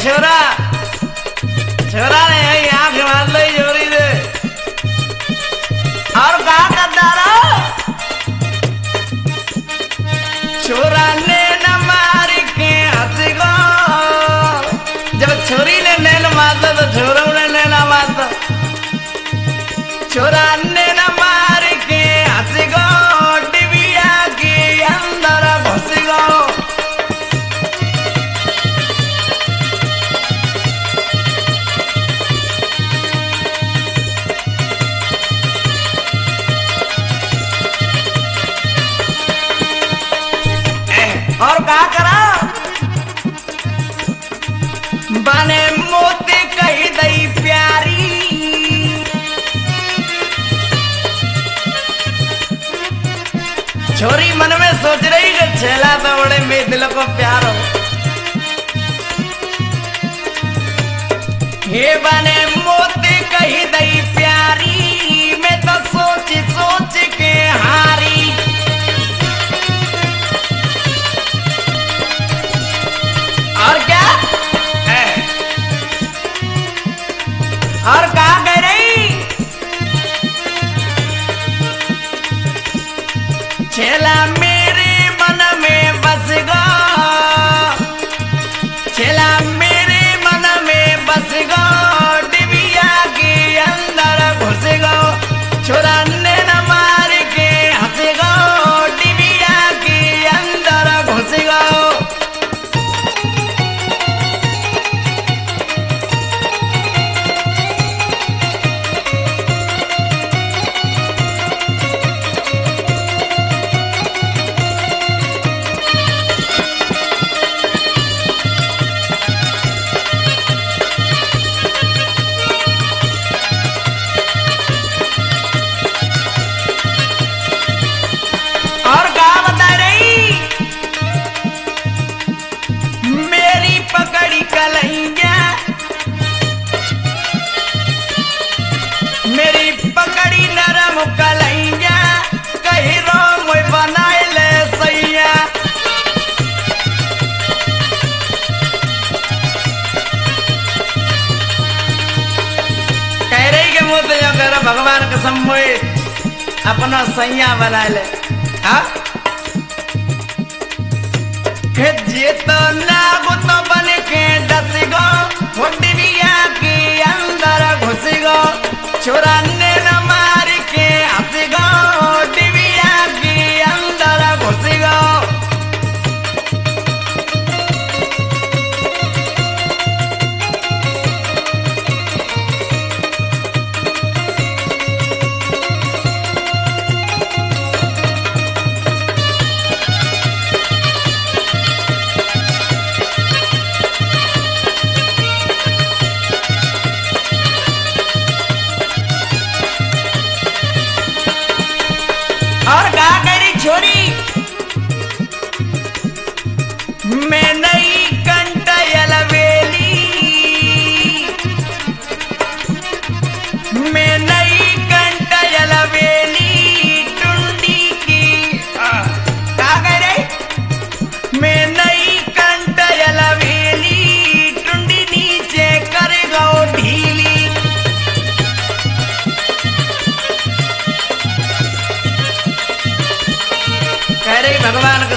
छोरा छोरा ने यही आंख मार ली जोरी से और कहा करता रहा छोरा ने न मार के हंस गो जब छोरी ने नैन मारता तो छोरों ने नैना मारता छोरा ने न मार के हंस गो डिबिया के अंदर घुस गो और क्या करा बने मोती कही दई प्यारी छोरी मन में सोच रही कि छेला तो बड़े मेरे दिल को प्यार हो ये बने मोती कही दई प्यारी मैं तो सोच सोच के हारी और क्या और कहा कह रही छेला मेरे मन में बस गो छेला मेरे मन में बस गो डिबिया के अंदर घुस गो छोरा ने न मार के हंस गो डिबिया के अंदर घुस गो और क्या बता रही मेरी पकड़ी कलैया मेरी पकड़ी नरम कलैया कहीं रोम बनाए ले सैया कह रही कि मुझे जो करो भगवान कसम मोए अपना सैया बना ले जे तो नागो तो बन के डस गो डिबिया के अंदर घुस गो छोरा ने न मार के हंस गो डिबिया के अंदर घुस गो और क्या करी छोरी मैं नहीं कंटयल वेली मैं नहीं कंटयल वेली टुंडी की क्या कह रही मैं नहीं कंटयल वेली टुंडी नीचे कर गो ढीली कह रही भगवान